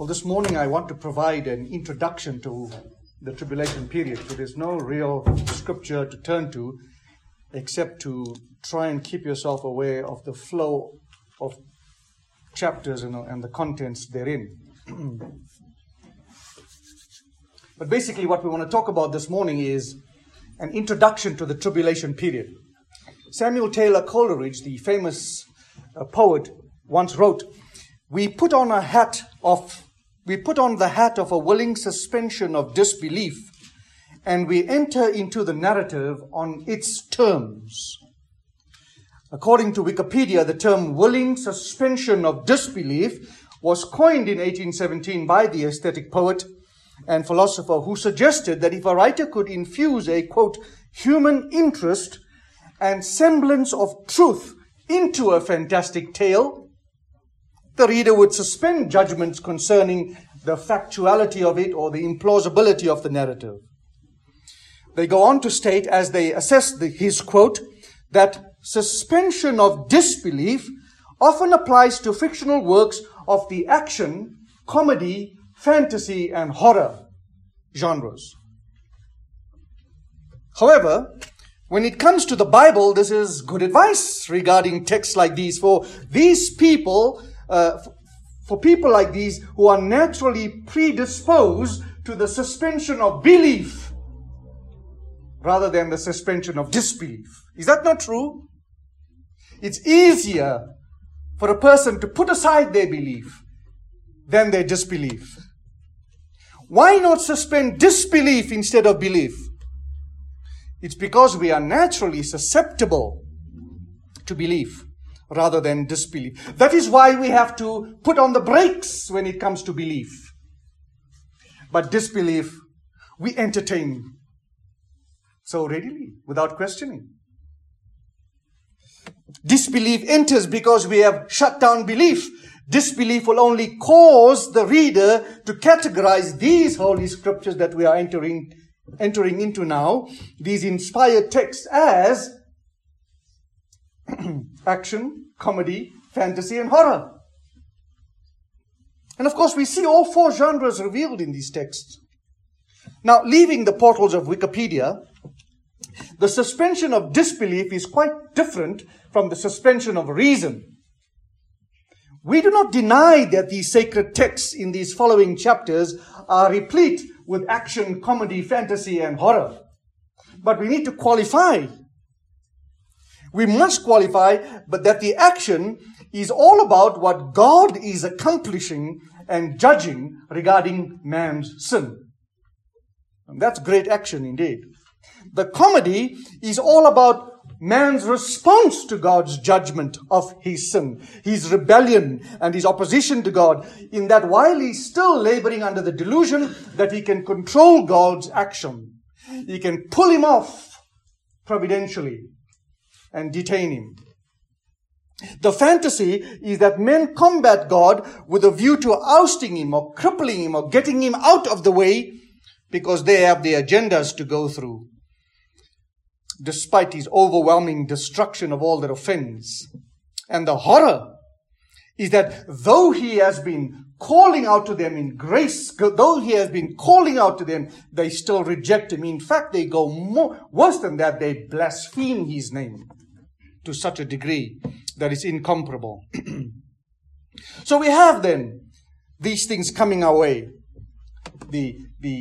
Well, this morning I want to provide an introduction to the tribulation period. So there's no real scripture to turn to except to try and keep yourself aware of the flow of chapters and the contents therein. But basically what we want to talk about this morning is an introduction to the tribulation period. Samuel Taylor Coleridge, the famous poet, once wrote, We put on the hat of a willing suspension of disbelief, and we enter into the narrative on its terms. According to Wikipedia, the term willing suspension of disbelief was coined in 1817 by the aesthetic poet and philosopher who suggested that if a writer could infuse a, quote, human interest and semblance of truth into a fantastic tale, the reader would suspend judgments concerning the factuality of it or the implausibility of the narrative. They go on to state, as they assess his quote, that suspension of disbelief often applies to fictional works of the action, comedy, fantasy, and horror genres. However, when it comes to the Bible, this is good advice regarding texts like these. For people like these who are naturally predisposed to the suspension of belief rather than the suspension of disbelief. Is that not true? It's easier for a person to put aside their belief than their disbelief. Why not suspend disbelief instead of belief? It's because we are naturally susceptible to belief rather than disbelief. That is why we have to put on the brakes when it comes to belief. But disbelief, we entertain so readily, without questioning. Disbelief enters because we have shut down belief. Disbelief will only cause the reader to categorize these holy scriptures that we are entering into now, these inspired texts, as action, comedy, fantasy, and horror. And of course, we see all four genres revealed in these texts. Now, leaving the portals of Wikipedia, the suspension of disbelief is quite different from the suspension of reason. We do not deny that these sacred texts in these following chapters are replete with action, comedy, fantasy, and horror. But we need to qualify. We must qualify, but that the action is all about what God is accomplishing and judging regarding man's sin. And that's great action indeed. The comedy is all about man's response to God's judgment of his sin, his rebellion and his opposition to God, in that while he's still laboring under the delusion that he can control God's action, he can pull him off providentially and detain him. The fantasy is that men combat God with a view to ousting him or crippling him or getting him out of the way because they have their agendas to go through, despite his overwhelming destruction of all that offends. And the horror is that though he has been calling out to them in grace, though he has been calling out to them, they still reject him. In fact, they go worse than that. They blaspheme his name to such a degree that is incomparable. So we have then these things coming our way. The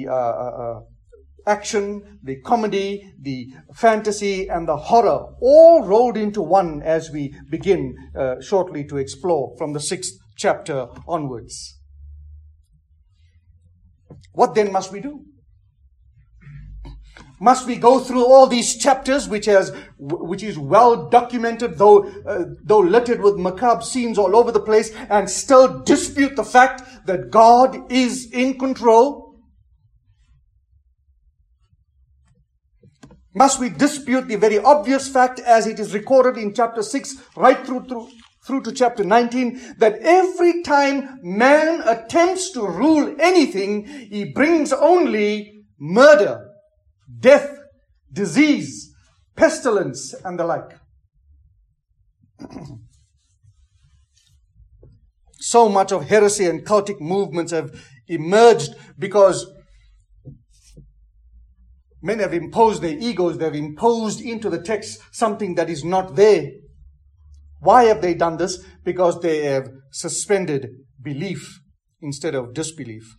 action, the comedy, the fantasy, and the horror, all rolled into one as we begin shortly to explore from the 6th chapter onwards. What then must we do? Must we go through all these chapters, which is well documented, though littered with macabre scenes all over the place, and still dispute the fact that God is in control? Must we dispute the very obvious fact, as it is recorded in chapter 6 right through to chapter 19, that every time man attempts to rule anything, he brings only murder, death, disease, pestilence, and the like? So much of heresy and cultic movements have emerged because men have imposed their egos, they've imposed into the text something that is not there. Why have they done this? Because they have suspended belief instead of disbelief.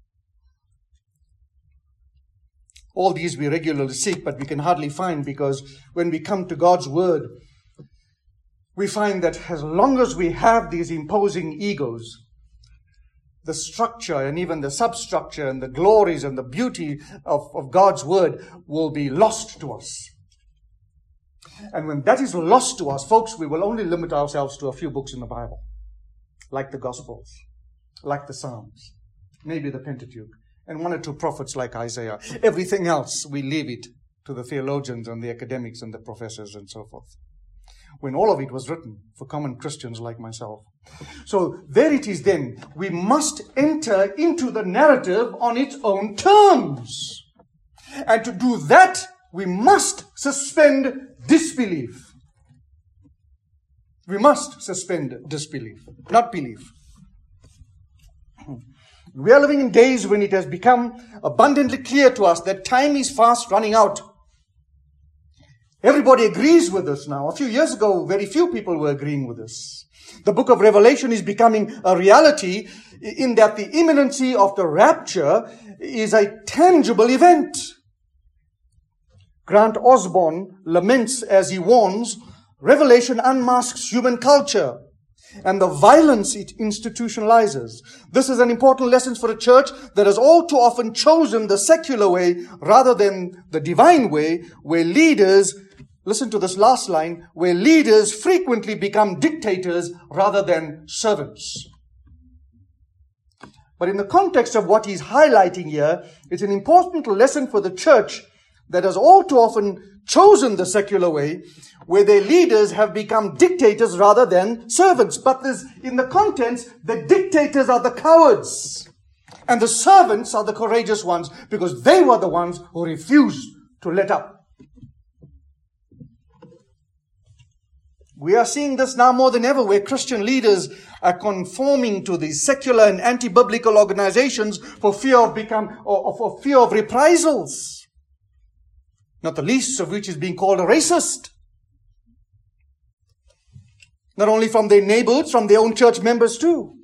All these we regularly seek, but we can hardly find, because when we come to God's word, we find that as long as we have these imposing egos, the structure and even the substructure and the glories and the beauty of God's word will be lost to us. And when that is lost to us, folks, we will only limit ourselves to a few books in the Bible, like the Gospels, like the Psalms, maybe the Pentateuch, and one or two prophets like Isaiah. Everything else, we leave it to the theologians and the academics and the professors and so forth, when all of it was written for common Christians like myself. So there it is then. We must enter into the narrative on its own terms. And to do that, we must suspend disbelief. We must suspend disbelief, not belief. We are living in days when it has become abundantly clear to us that time is fast running out. Everybody agrees with us now. A few years ago, very few people were agreeing with us. The book of Revelation is becoming a reality in that the imminency of the rapture is a tangible event. Grant Osborne laments as he warns, Revelation unmasks human culture and the violence it institutionalizes. This is an important lesson for a church that has all too often chosen the secular way rather than the divine way, where leaders, listen to this last line, where leaders frequently become dictators rather than servants. But in the context of what he's highlighting here, it's an important lesson for the church that has all too often chosen the secular way, where their leaders have become dictators rather than servants. But in the contents, the dictators are the cowards, and the servants are the courageous ones, because they were the ones who refused to let up. We are seeing this now more than ever, where Christian leaders are conforming to these secular and anti-biblical organizations for fear of reprisals. Not the least of which is being called a racist. Not only from their neighbors, from their own church members too.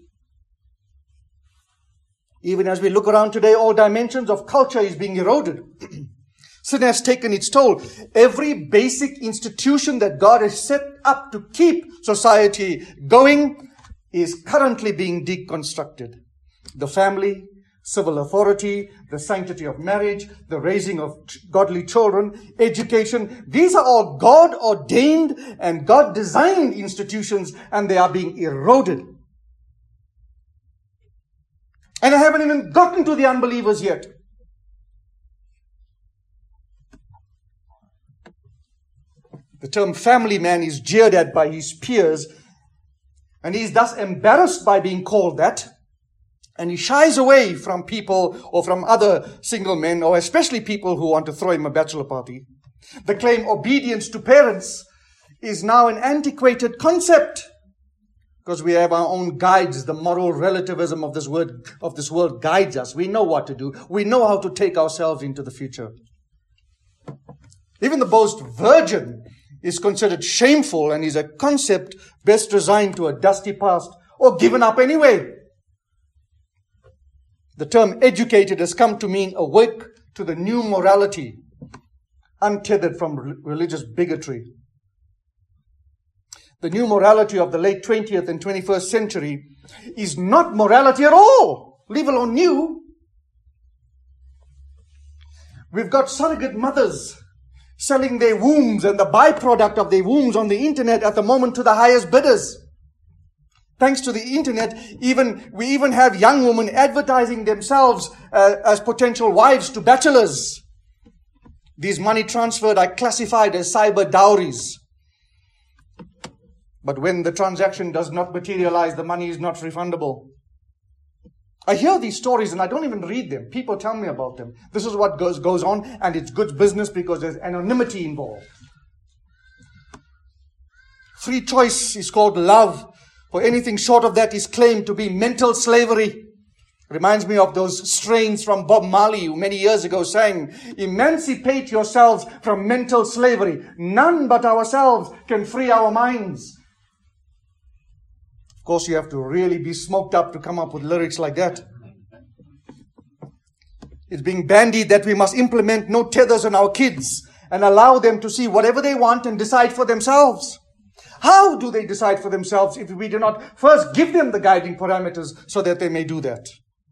Even as we look around today, all dimensions of culture is being eroded. Sin has taken its toll. Every basic institution that God has set up to keep society going is currently being deconstructed. The family, civil authority, the sanctity of marriage, the raising of godly children, education. These are all God-ordained and God-designed institutions, and they are being eroded. And I haven't even gotten to the unbelievers yet. The term family man is jeered at by his peers, and he is thus embarrassed by being called that. And he shies away from people or from other single men, or especially people who want to throw him a bachelor party. The claim obedience to parents is now an antiquated concept, because we have our own guides. The moral relativism of this world guides us. We know what to do. We know how to take ourselves into the future. Even the most virgin is considered shameful and is a concept best resigned to a dusty past or given up anyway. The term educated has come to mean awake to the new morality, untethered from religious bigotry. The new morality of the late 20th and 21st century is not morality at all, leave alone new. We've got surrogate mothers selling their wombs and the byproduct of their wombs on the internet at the moment to the highest bidders. Thanks to the internet, we even have young women advertising themselves as potential wives to bachelors. These money transferred are classified as cyber dowries. But when the transaction does not materialize, the money is not refundable. I hear these stories and I don't even read them. People tell me about them. This is what goes on, and it's good business because there's anonymity involved. Free choice is called love. For anything short of that is claimed to be mental slavery. Reminds me of those strains from Bob Marley, who many years ago sang, "Emancipate yourselves from mental slavery. None but ourselves can free our minds." Of course, you have to really be smoked up to come up with lyrics like that. It's being bandied that we must implement no tethers on our kids and allow them to see whatever they want and decide for themselves. How do they decide for themselves if we do not first give them the guiding parameters so that they may do that?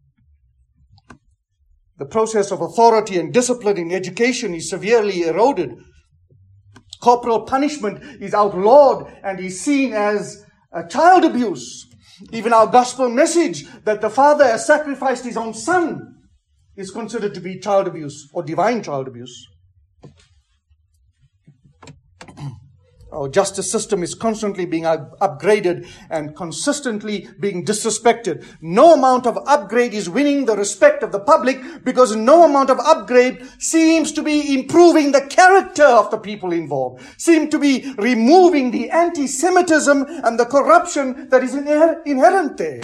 The process of authority and discipline in education is severely eroded. Corporal punishment is outlawed and is seen as child abuse. Even our gospel message that the Father has sacrificed His own Son is considered to be child abuse or divine child abuse. Our justice system is constantly being upgraded and consistently being disrespected. No amount of upgrade is winning the respect of the public because no amount of upgrade seems to be improving the character of the people involved, seem to be removing the anti-Semitism and the corruption that is inherent there.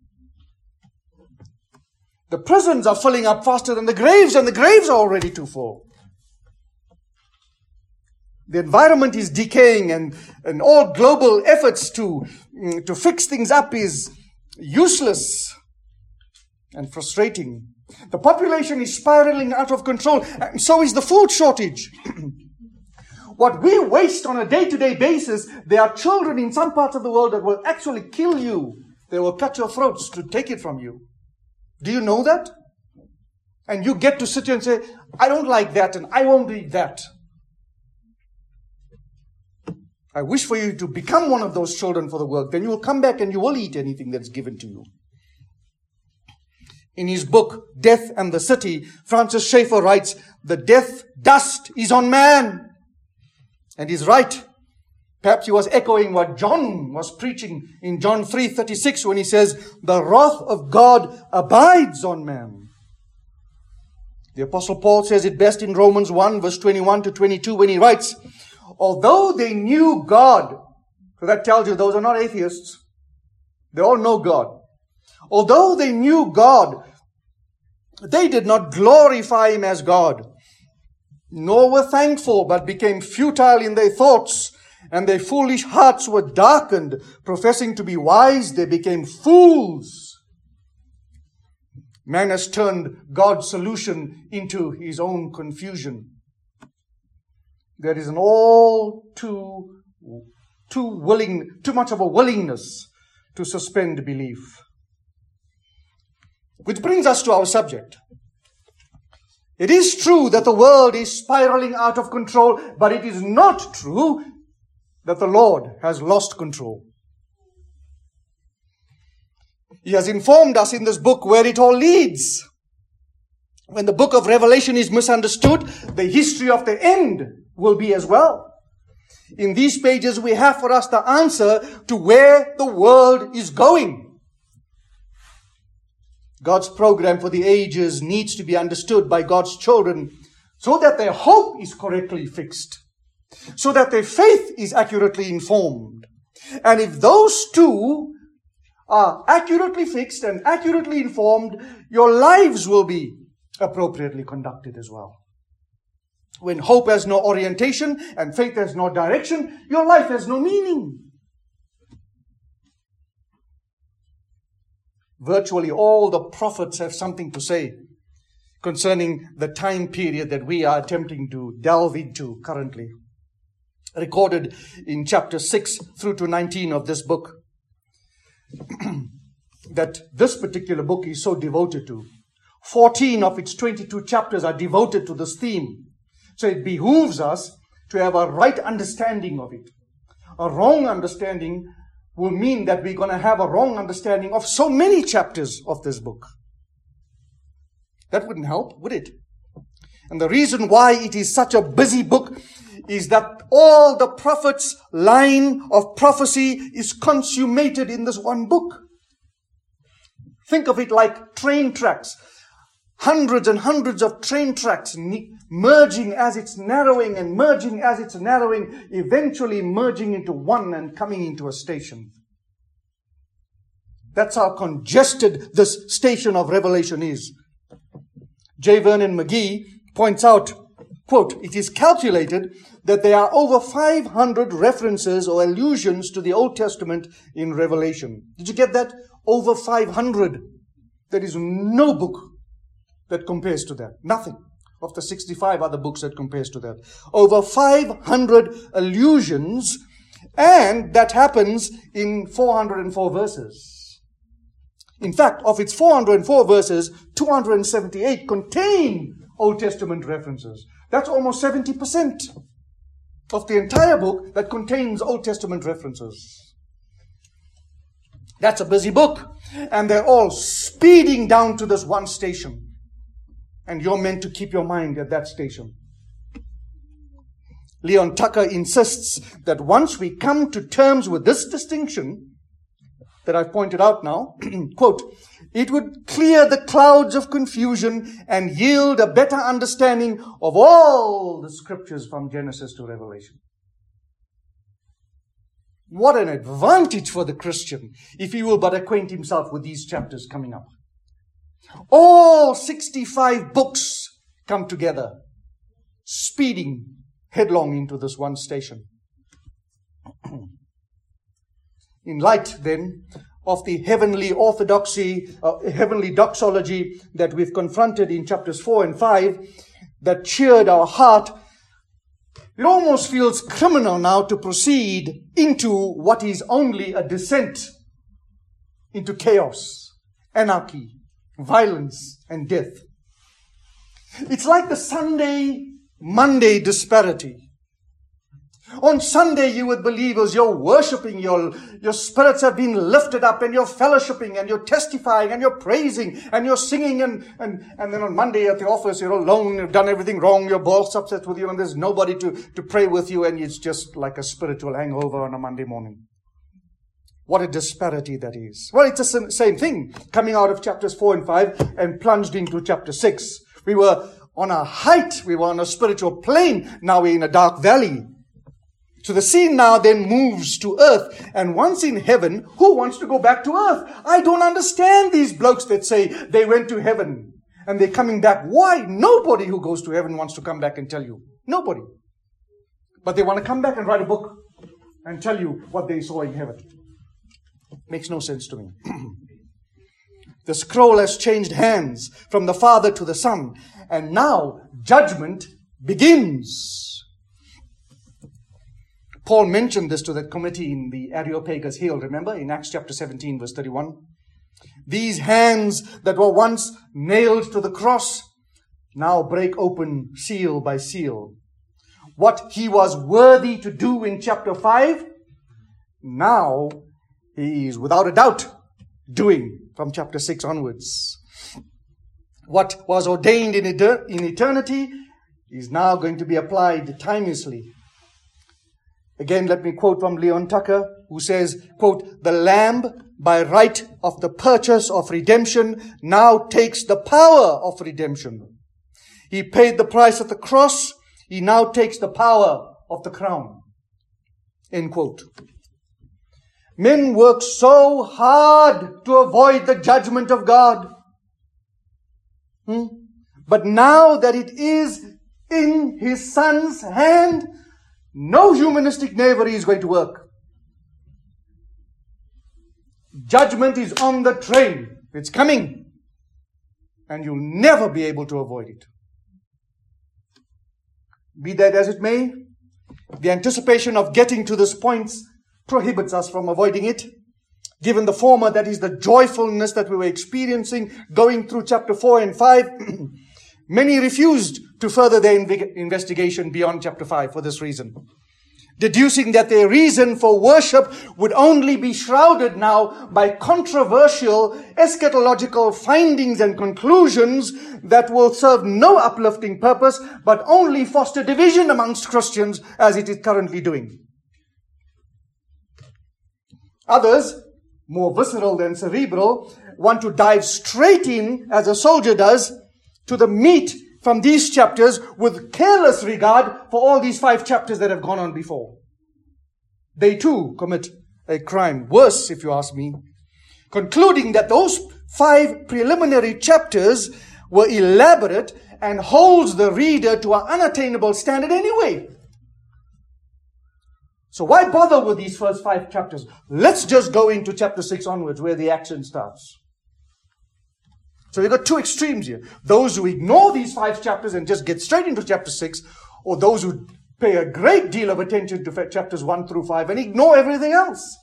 The prisons are filling up faster than the graves, and the graves are already too full. The environment is decaying, and all global efforts to fix things up is useless and frustrating. The population is spiraling out of control, and so is the food shortage. What we waste on a day-to-day basis, there are children in some parts of the world that will actually kill you. They will cut your throats to take it from you. Do you know that? And you get to sit here and say, "I don't like that and I won't eat that." I wish for you to become one of those children for the world. Then you will come back and you will eat anything that's given to you. In his book, Death and the City, Francis Schaeffer writes, "The death dust is on man." And he's right. Perhaps he was echoing what John was preaching in John 3:36 when he says, "The wrath of God abides on man." The Apostle Paul says it best in Romans 1 verse 21 to 22 when he writes, "Although they knew God," so that tells you those are not atheists. They all know God. "Although they knew God, they did not glorify Him as God, nor were thankful, but became futile in their thoughts, and their foolish hearts were darkened. Professing to be wise, they became fools." Man has turned God's solution into his own confusion. There is an all too much of a willingness to suspend belief. Which brings us to our subject. It is true that the world is spiraling out of control, but it is not true that the Lord has lost control. He has informed us in this book where it all leads. When the book of Revelation is misunderstood, the history of the end will be as well. In these pages, we have for us the answer to where the world is going. God's program for the ages needs to be understood by God's children so that their hope is correctly fixed, so that their faith is accurately informed. And if those two are accurately fixed and accurately informed, your lives will be appropriately conducted as well. When hope has no orientation and faith has no direction, your life has no meaning. Virtually all the prophets have something to say concerning the time period that we are attempting to delve into currently. Recorded in chapter 6 through to 19 of this book, that this particular book is so devoted to. 14 of its 22 chapters are devoted to this theme. So it behooves us to have a right understanding of it. A wrong understanding will mean that we're going to have a wrong understanding of so many chapters of this book. That wouldn't help, would it? And the reason why it is such a busy book is that all the prophets' line of prophecy is consummated in this one book. Think of it like train tracks. Hundreds and hundreds of train tracks merging as it's narrowing and merging as it's narrowing, eventually merging into one and coming into a station. That's how congested this station of Revelation is. J. Vernon McGee points out, quote, "It is calculated that there are over 500 references or allusions to the Old Testament in Revelation." Did you get that? Over 500. There is no book that compares to that. Nothing of the 65 other books that compares to that. Over 500 allusions, and that happens in 404 verses. In fact, of its 404 verses, 278 contain Old Testament references. That's almost 70% of the entire book that contains Old Testament references. That's a busy book. And they're all speeding down to this one station. And you're meant to keep your mind at that station. Leon Tucker insists that once we come to terms with this distinction that I've pointed out now, quote, "it would clear the clouds of confusion and yield a better understanding of all the scriptures from Genesis to Revelation." What an advantage for the Christian if he will but acquaint himself with these chapters coming up. All 65 books come together, speeding headlong into this one station. In light, then, of the heavenly orthodoxy, heavenly doxology that we've confronted in chapters 4 and 5, that cheered our heart, it almost feels criminal now to proceed into what is only a descent into chaos, anarchy, violence, and death. It's like the Sunday-Monday disparity. On Sunday, you would believe as you're worshipping, your spirits have been lifted up, and you're fellowshipping, and you're testifying, and you're praising, and you're singing, and then on Monday at the office, you're alone, you've done everything wrong, your boss upset with you, and there's nobody to pray with you, and it's just like a spiritual hangover on a Monday morning. What a disparity that is. Well, it's the same thing coming out of chapters 4 and 5 and plunged into chapter 6. We were on a height, we were on a spiritual plane, now we're in a dark valley. So the scene now then moves to earth. And once in heaven, who wants to go back to earth? I don't understand these blokes that say they went to heaven and they're coming back. Why? Nobody who goes to heaven wants to come back and tell you. Nobody. But they want to come back and write a book and tell you what they saw in heaven. Makes no sense to me. The scroll has changed hands from the Father to the Son. And now judgment begins. Paul mentioned this to that committee in the Areopagus Hill, remember, in Acts chapter 17, verse 31. These hands that were once nailed to the cross now break open seal by seal. What he was worthy to do in chapter 5, now he is without a doubt doing from chapter 6 onwards. What was ordained in eternity is now going to be applied timelessly. Again, let me quote from Leon Tucker, who says, quote, "The Lamb, by right of the purchase of redemption, now takes the power of redemption. He paid the price at the cross. He now takes the power of the crown." End quote. Men work so hard to avoid the judgment of God. But now that it is in His Son's hand, no humanistic knavery is going to work. Judgment is on the train. It's coming. And you'll never be able to avoid it. Be that as it may, the anticipation of getting to this point prohibits us from avoiding it. Given the former, that is the joyfulness that we were experiencing going through chapter 4 and 5, many refused to further their investigation beyond chapter 5 for this reason, deducing that their reason for worship would only be shrouded now by controversial eschatological findings and conclusions that will serve no uplifting purpose, but only foster division amongst Christians as it is currently doing. Others, more visceral than cerebral, want to dive straight in, as a soldier does, to the meat from these chapters with careless regard for all these 5 chapters that have gone on before. They too commit a crime. Worse, if you ask me. concluding that those 5 preliminary chapters were elaborate and holds the reader to an unattainable standard anyway. So why bother with these first 5 chapters? Let's just go into chapter 6 onwards where the action starts. So you've got 2 extremes here. Those who ignore these 5 chapters and just get straight into chapter 6, or those who pay a great deal of attention to chapters 1 through 5 and ignore everything else.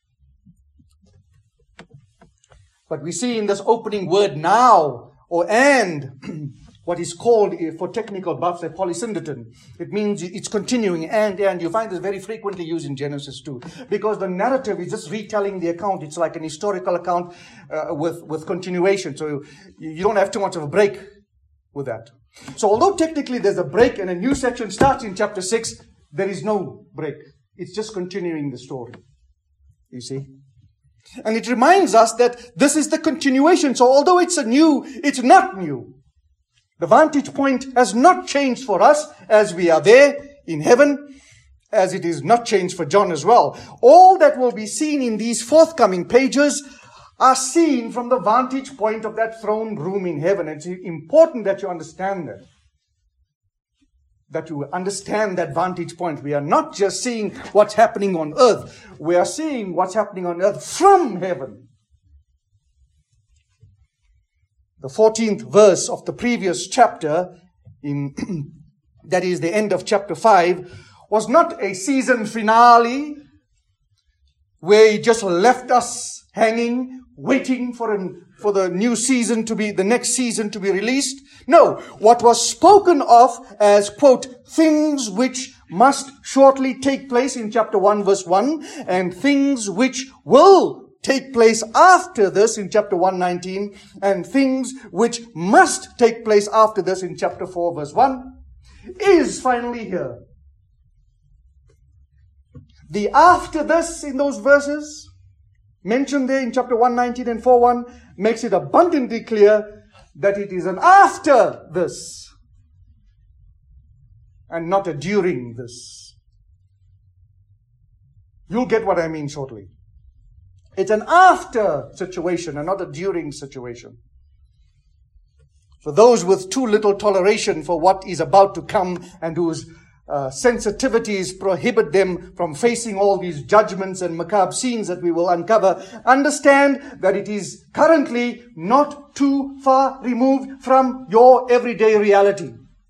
But we see in this opening word now, or and, what is called for technical buffs a polysyndeton. It means it's continuing, and. You find this very frequently used in Genesis 2. Because the narrative is just retelling the account. It's like an historical account with continuation. So you don't have too much of a break with that. So although technically there's a break and a new section starts in chapter 6, there is no break. It's just continuing the story. You see? And it reminds us that this is the continuation. So although it's not new. The vantage point has not changed for us as we are there in heaven, as it is not changed for John as well. All that will be seen in these forthcoming pages are seen from the vantage point of that throne room in heaven. It's important that you understand that. That you understand that vantage point. We are not just seeing what's happening on earth. We are seeing what's happening on earth from heaven. The 14th verse of the previous chapter, that is the end of chapter 5, was not a season finale where he just left us hanging, waiting for the new season to be, the next season to be released. No, what was spoken of as, quote, things which must shortly take place in chapter 1 verse 1, and things which will take place after this in chapter 1:19, and things which must take place after this in chapter 4 verse 1, is finally here. The after this in those verses, mentioned there in chapter 1:19 and 4:1, makes it abundantly clear that it is an after this, and not a during this. You'll get what I mean shortly. It's an after situation and not a during situation. For those with too little toleration for what is about to come and whose sensitivities prohibit them from facing all these judgments and macabre scenes that we will uncover, understand that it is currently not too far removed from your everyday reality.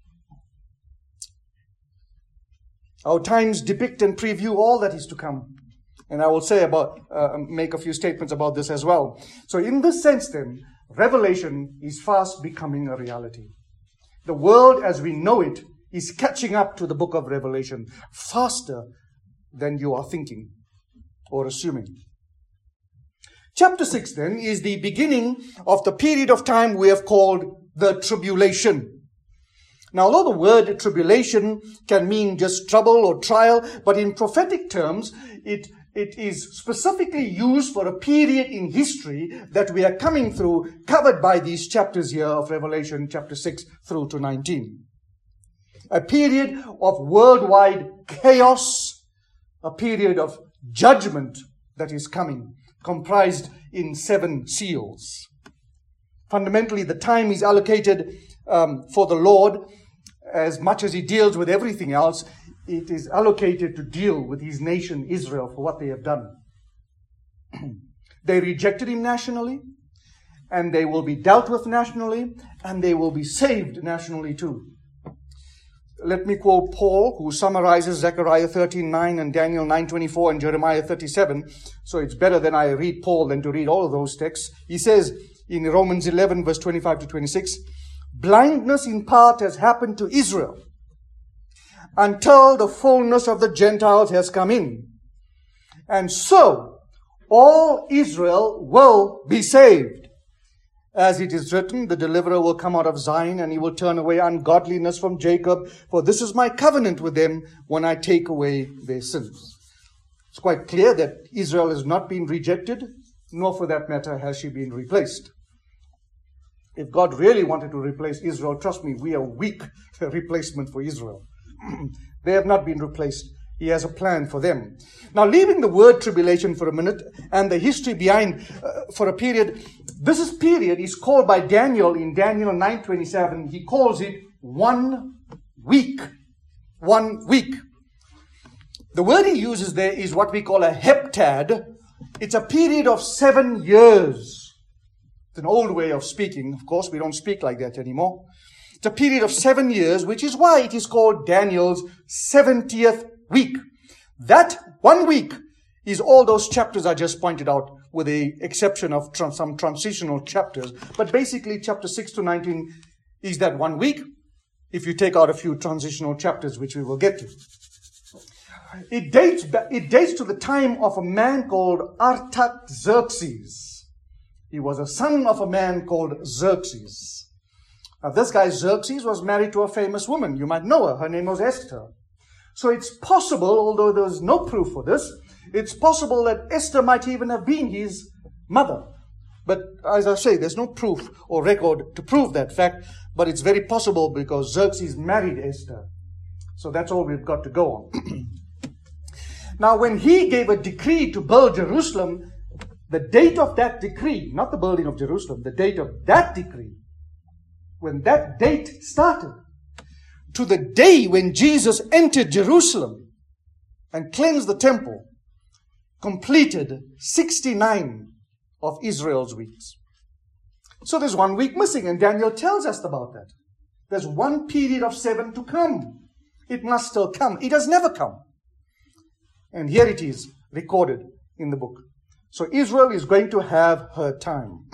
Our times depict and preview all that is to come. And I will say make a few statements about this as well. So in this sense then, Revelation is fast becoming a reality. The world as we know it is catching up to the book of Revelation faster than you are thinking or assuming. Chapter 6 then is the beginning of the period of time we have called the tribulation. Now, although the word tribulation can mean just trouble or trial, but in prophetic terms, it is specifically used for a period in history that we are coming through, covered by these chapters here of Revelation, chapter 6 through to 19. A period of worldwide chaos, a period of judgment that is coming, comprised in 7 seals. Fundamentally, the time is allocated for the Lord, as much as he deals with everything else. It is allocated to deal with his nation, Israel, for what they have done. They rejected him nationally, and they will be dealt with nationally, and they will be saved nationally too. Let me quote Paul, who summarizes Zechariah 13:9 and Daniel 9:24 and Jeremiah 37. So it's better that I read Paul than to read all of those texts. He says in Romans 11, verse 25 to 26, blindness in part has happened to Israel, until the fullness of the Gentiles has come in. And so, all Israel will be saved. As it is written, the deliverer will come out of Zion, and he will turn away ungodliness from Jacob, for this is my covenant with them when I take away their sins. It's quite clear that Israel has not been rejected, nor for that matter has she been replaced. If God really wanted to replace Israel, trust me, we are weak replacement for Israel. They have not been replaced. He has a plan for them. Now, leaving the word tribulation for a minute and the history behind for a period, this period is called by Daniel in Daniel 9:27. He calls it 1 week. 1 week. The word he uses there is what we call a heptad. It's a period of 7 years. It's an old way of speaking. Of course, we don't speak like that anymore. It's a period of 7 years, which is why it is called Daniel's 70th week. That 1 week is all those chapters I just pointed out, with the exception of some transitional chapters. But basically, chapter 6 to 19 is that 1 week, if you take out a few transitional chapters, which we will get to. It dates to the time of a man called Artaxerxes. He was a son of a man called Xerxes. Now, this guy Xerxes was married to a famous woman. You might know her. Her name was Esther. So it's possible, although there's no proof for this, it's possible that Esther might even have been his mother. But as I say, there's no proof or record to prove that fact, but it's very possible because Xerxes married Esther. So that's all we've got to go on. Now, when he gave a decree to build Jerusalem, the date of that decree, not the building of Jerusalem, the date of that decree, when that date started, to the day when Jesus entered Jerusalem and cleansed the temple, completed 69 of Israel's weeks. So there's 1 week missing, and Daniel tells us about that. There's one period of 7 to come. It must still come. It has never come. And here it is, recorded in the book. So Israel is going to have her time.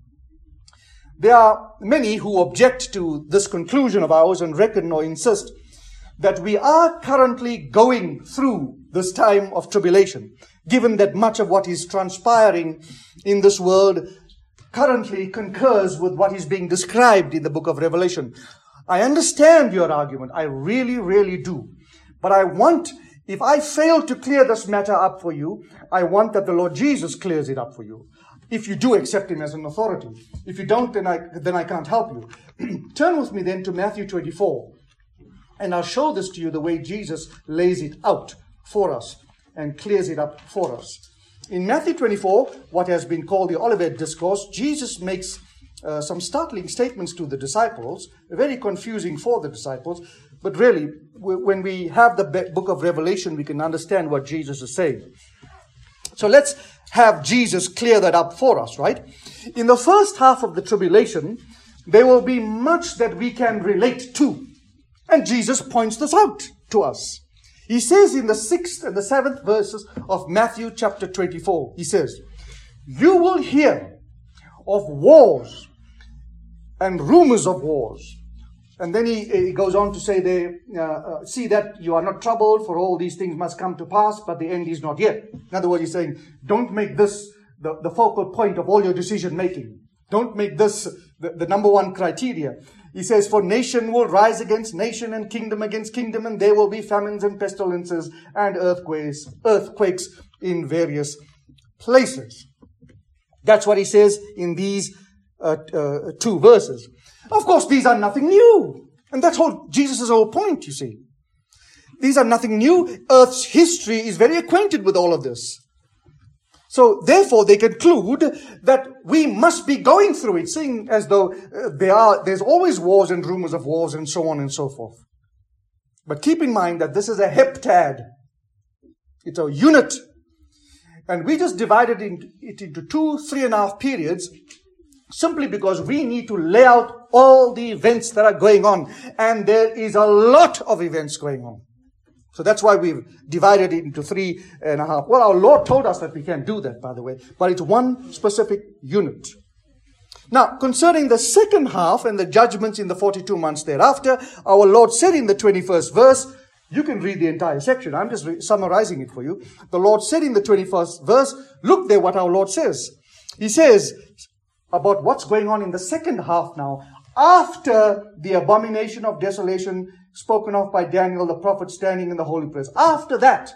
There are many who object to this conclusion of ours and reckon or insist that we are currently going through this time of tribulation, given that much of what is transpiring in this world currently concurs with what is being described in the book of Revelation. I understand your argument. I really, really do. But if I fail to clear this matter up for you, I want that the Lord Jesus clears it up for you. If you do accept him as an authority. If you don't, then I can't help you. Turn with me then to Matthew 24. And I'll show this to you the way Jesus lays it out for us and clears it up for us. In Matthew 24, what has been called the Olivet Discourse, Jesus makes some startling statements to the disciples, very confusing for the disciples. But really, when we have the book of Revelation, we can understand what Jesus is saying. So let's have Jesus clear that up for us, right? In the first half of the tribulation, there will be much that we can relate to. And Jesus points this out to us. He says in the 6th and the 7th verses of Matthew chapter 24, he says, "You will hear of wars and rumors of wars." And then he goes on to say there, see that you are not troubled, for all these things must come to pass, but the end is not yet. In other words, he's saying, don't make this the focal point of all your decision making. Don't make this the number one criteria. He says, for nation will rise against nation and kingdom against kingdom, and there will be famines and pestilences and earthquakes in various places. That's what he says in these 2 verses. Of course, these are nothing new. And that's Jesus' whole point, you see. These are nothing new. Earth's history is very acquainted with all of this. So, therefore, they conclude that we must be going through it, seeing as though there's always wars and rumors of wars and so on and so forth. But keep in mind that this is a heptad. It's a unit. And we just divided it into 2 3.5 periods, simply because we need to lay out all the events that are going on. And there is a lot of events going on. So that's why we've divided it into 3.5. Well, our Lord told us that we can't do that, by the way. But it's one specific unit. Now, concerning the second half and the judgments in the 42 months thereafter, our Lord said in the 21st verse, you can read the entire section. I'm just summarizing it for you. The Lord said in the 21st verse, look there what our Lord says. He says about what's going on in the second half now, after the abomination of desolation spoken of by Daniel the prophet standing in the holy place. After that,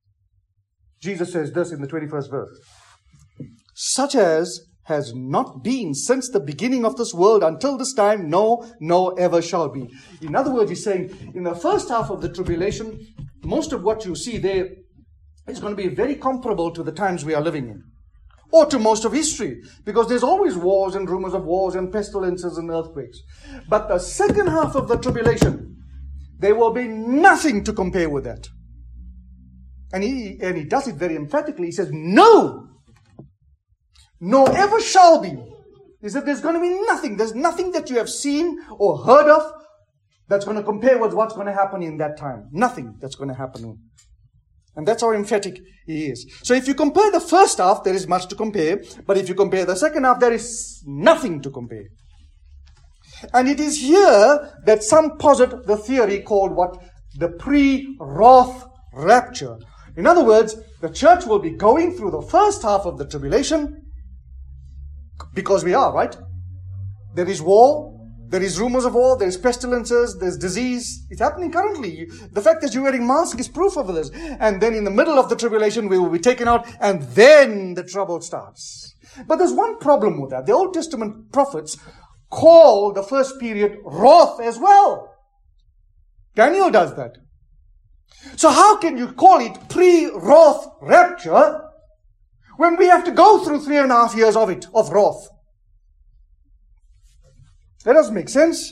Jesus says this in the 21st verse. Such as has not been since the beginning of this world until this time, no, ever shall be. In other words, he's saying, in the first half of the tribulation, most of what you see there is going to be very comparable to the times we are living in, or to most of history, because there's always wars and rumors of wars and pestilences and earthquakes. But the second half of the tribulation, there will be nothing to compare with that. And he does it very emphatically. He says, no, nor ever shall be. He said, there's going to be nothing. There's nothing that you have seen or heard of that's going to compare with what's going to happen in that time. Nothing that's going to happen. And that's how emphatic he is. So if you compare the first half, there is much to compare. But if you compare the second half, there is nothing to compare. And it is here that some posit the theory called what? The pre-wrath rapture. In other words, the church will be going through the first half of the tribulation, because we are, right? There is war. There is rumors of war, there is pestilences, there's disease. It's happening currently. The fact that you're wearing masks is proof of this. And then in the middle of the tribulation, we will be taken out, and then the trouble starts. But there's one problem with that. The Old Testament prophets call the first period wrath as well. Daniel does that. So how can you call it pre-wrath rapture when we have to go through 3.5 years of it, of wrath? That doesn't make sense.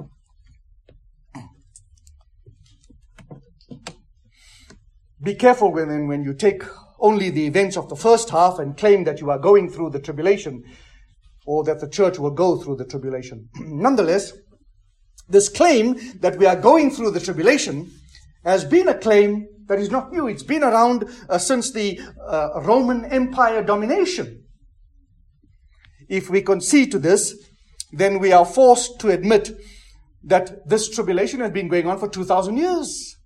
Be careful when you take only the events of the first half and claim that you are going through the tribulation, or that the church will go through the tribulation. Nonetheless, this claim that we are going through the tribulation has been a claim that is not new. It's been around since the Roman Empire domination. If we concede to this, then we are forced to admit that this tribulation has been going on for 2,000 years.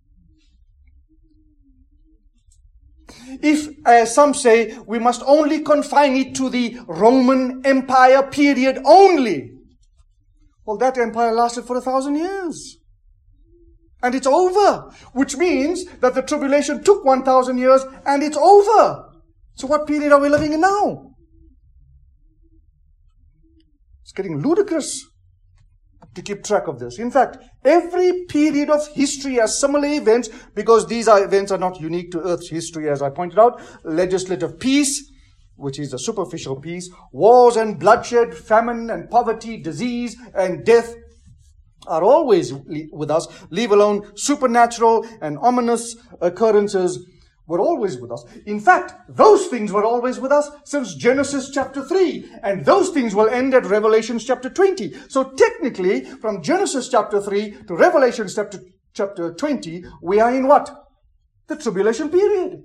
If, as some say, we must only confine it to the Roman Empire period only, well, that empire lasted for 1,000 years. And it's over, which means that the tribulation took 1,000 years and it's over. So what period are we living in now? It's getting ludicrous to keep track of this. In fact, every period of history has similar events, because these events are not unique to Earth's history, as I pointed out. Legislative peace, which is a superficial peace, wars and bloodshed, famine and poverty, disease and death are always with us, leave alone supernatural and ominous occurrences were always with us. In fact, those things were always with us since Genesis chapter 3. And those things will end at Revelation chapter 20. So technically, from Genesis chapter 3 to Revelation chapter 20, we are in what? The tribulation period.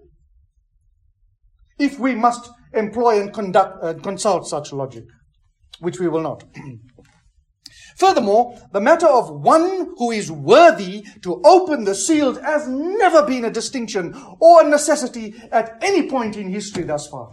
If we must employ and consult such logic, which we will not. Furthermore, the matter of one who is worthy to open the seals has never been a distinction or a necessity at any point in history thus far.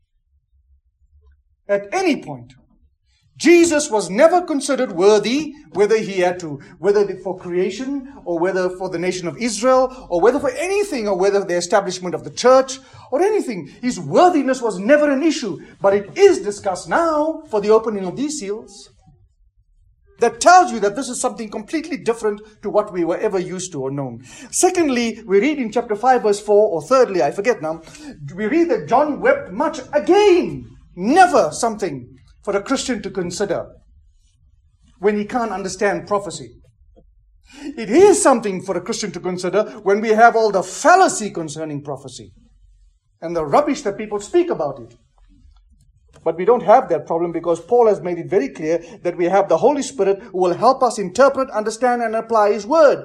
At any point. Jesus was never considered worthy, whether for creation, or whether for the nation of Israel, or whether for anything, or whether the establishment of the church, or anything. His worthiness was never an issue, but it is discussed now for the opening of these seals. That tells you that this is something completely different to what we were ever used to or known. Secondly, we read in chapter 5 verse 4, or thirdly, I forget now, we read that John wept much again. Never something for a Christian to consider when he can't understand prophecy. It is something for a Christian to consider when we have all the fallacy concerning prophecy and the rubbish that people speak about it. But we don't have that problem, because Paul has made it very clear that we have the Holy Spirit who will help us interpret, understand, and apply His Word.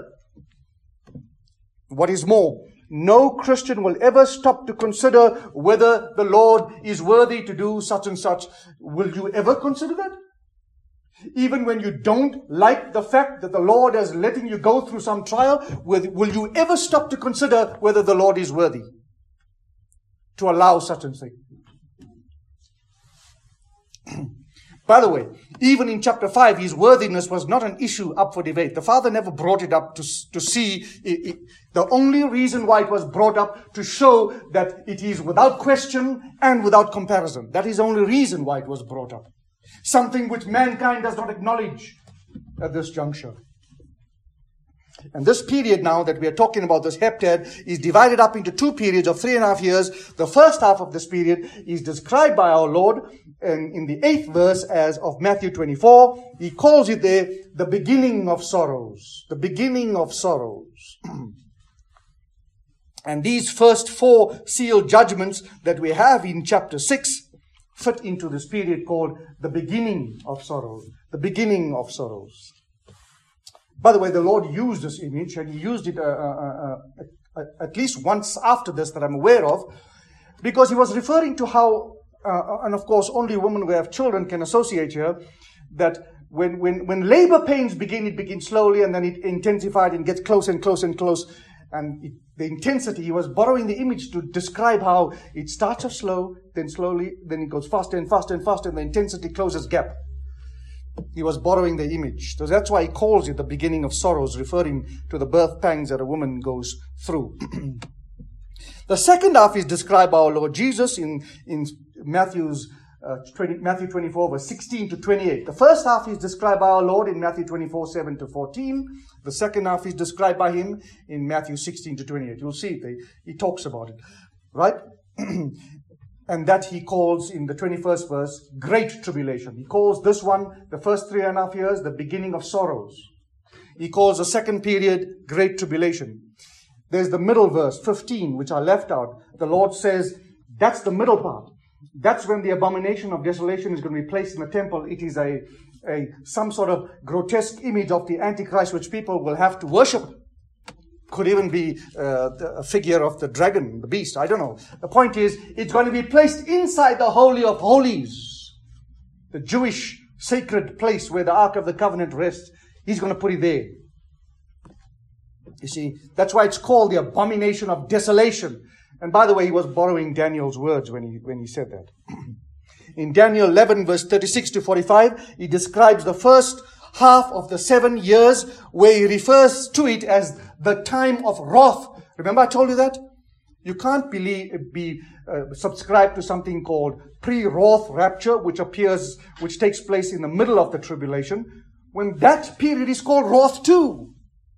What is more, no Christian will ever stop to consider whether the Lord is worthy to do such and such. Will you ever consider that? Even when you don't like the fact that the Lord is letting you go through some trial, will you ever stop to consider whether the Lord is worthy to allow such and thing? By the way, even in chapter 5, his worthiness was not an issue up for debate. The Father never brought it up to see. The only reason why it was brought up to show that it is without question and without comparison. That is the only reason why it was brought up. Something which mankind does not acknowledge at this juncture. And this period now that we are talking about, this heptad, is divided up into 2 periods of 3.5 years. The first half of this period is described by our Lord in the 8th verse as of Matthew 24. He calls it there the beginning of sorrows. The beginning of sorrows. And these first 4 sealed judgments that we have in chapter 6 fit into this period called the beginning of sorrows. The beginning of sorrows. By the way, the Lord used this image, and He used it at least once after this that I'm aware of, because He was referring to how, and of course only women who have children can associate here, that when labor pains begin, it begins slowly and then it intensifies and gets close and close and close. And the intensity, He was borrowing the image to describe how it starts off slow, then slowly, then it goes faster and faster and faster, and the intensity closes gap. He was borrowing the image. So that's why He calls it the beginning of sorrows, referring to the birth pangs that a woman goes through. The second half is described by our Lord Jesus in Matthew 24, verse 16 to 28. The first half is described by our Lord in Matthew 24, 7 to 14. The second half is described by Him in Matthew 16 to 28. You'll see it. He talks about it. Right? And that He calls in the 21st verse, great tribulation. He calls this one, the first 3.5 years, the beginning of sorrows. He calls the second period, great tribulation. There's the middle verse, 15, which I left out. The Lord says, that's the middle part. That's when the abomination of desolation is going to be placed in the temple. It is some sort of grotesque image of the Antichrist, which people will have to worship. Could even be a figure of the dragon, the beast. I don't know. The point is, it's going to be placed inside the Holy of Holies. The Jewish sacred place where the Ark of the Covenant rests. He's going to put it there. You see, that's why it's called the abomination of desolation. And by the way, he was borrowing Daniel's words when he said that. In Daniel 11, verse 36 to 45, he describes the first half of the 7 years where he refers to it as the time of wrath. Remember I told you that? You can't be subscribed to something called pre-wrath rapture, which takes place in the middle of the tribulation, when that period is called wrath too.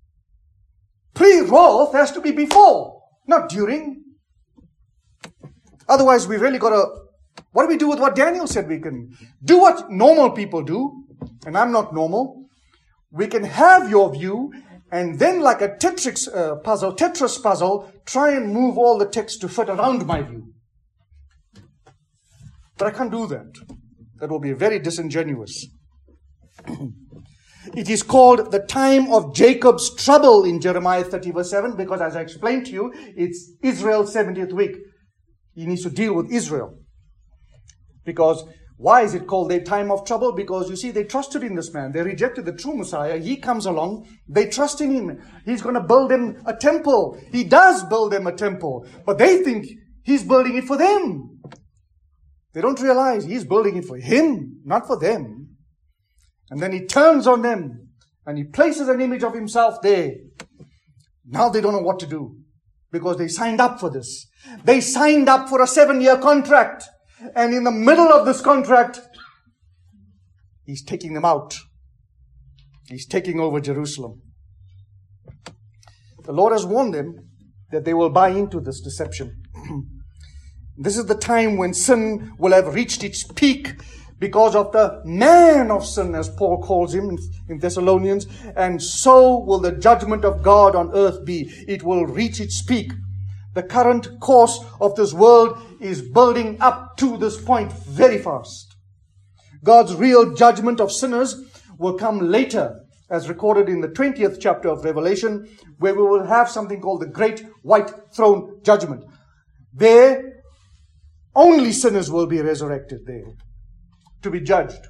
Pre-wrath has to be before, not during. Otherwise, we really got to, what do we do with what Daniel said? We can do what normal people do, and I'm not normal. We can have your view, and then like a Tetris puzzle, try and move all the text to fit around my view. But I can't do that. That will be very disingenuous. It is called the time of Jacob's trouble in Jeremiah 30 verse 7, because as I explained to you, it's Israel's 70th week. He needs to deal with Israel. Because why is it called their time of trouble? Because you see, they trusted in this man. They rejected the true Messiah. He comes along. They trust in him. He's going to build them a temple. He does build them a temple. But they think he's building it for them. They don't realize he's building it for him, not for them. And then he turns on them and he places an image of himself there. Now they don't know what to do because they signed up for this. They signed up for a 7-year contract. And in the middle of this contract, he's taking them out. He's taking over Jerusalem. The Lord has warned them that they will buy into this deception. This is the time when sin will have reached its peak because of the man of sin, as Paul calls him in Thessalonians. And so will the judgment of God on earth be. It will reach its peak. The current course of this world is building up to this point very fast. God's real judgment of sinners will come later, as recorded in the 20th chapter of Revelation, where we will have something called the Great White Throne Judgment. There, only sinners will be resurrected there to be judged.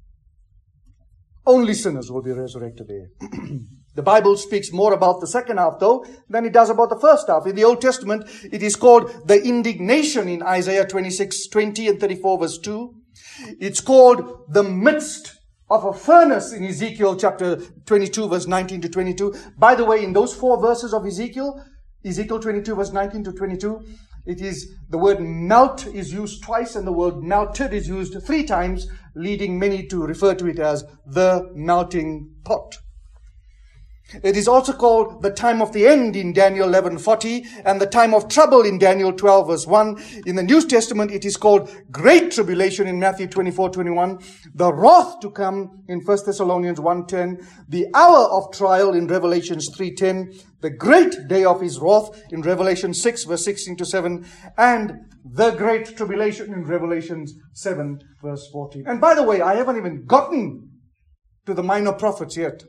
Only sinners will be resurrected there. The Bible speaks more about the second half, though, than it does about the first half. In the Old Testament, it is called the indignation in Isaiah 26, 20 and 34 verse 2. It's called the midst of a furnace in Ezekiel chapter 22 verse 19 to 22. By the way, in those 4 verses of Ezekiel 22 verse 19 to 22, it is the word melt is used twice and the word melted is used 3 times, leading many to refer to it as the melting pot. It is also called the time of the end in Daniel 11:40 and the time of trouble in Daniel 12 verse 1. In the New Testament, it is called great tribulation in Matthew 24:21, the wrath to come in 1 Thessalonians 1:10, the hour of trial in Revelations 3:10, the great day of his wrath in Revelation 6 verse 16 to 7, and the great tribulation in Revelations 7 verse 14. And by the way, I haven't even gotten to the minor prophets yet.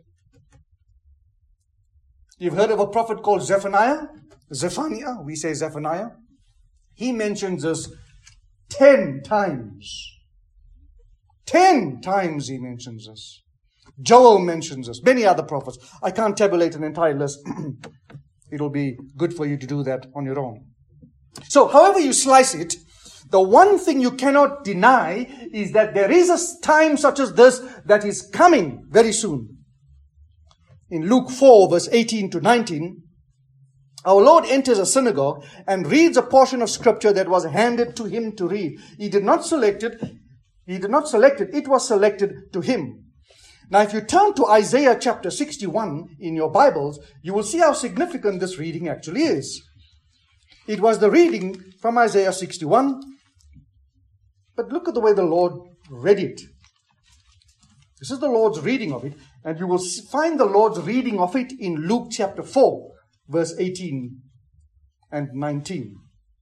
You've heard of a prophet called Zephaniah? Zephaniah, we say Zephaniah. He mentions this 10 times. 10 times he mentions this. Joel mentions this. Many other prophets. I can't tabulate an entire list. It'll be good for you to do that on your own. So, however you slice it, the one thing you cannot deny is that there is a time such as this that is coming very soon. In Luke 4 verse 18 to 19, our Lord enters a synagogue and reads a portion of scripture that was handed to him to read. He did not select it. It was selected to him. Now, if you turn to Isaiah chapter 61 in your Bibles, you will see how significant this reading actually is. It was the reading from Isaiah 61. But look at the way the Lord read it. This is the Lord's reading of it. And you will find the Lord's reading of it in Luke chapter 4, verse 18 and 19.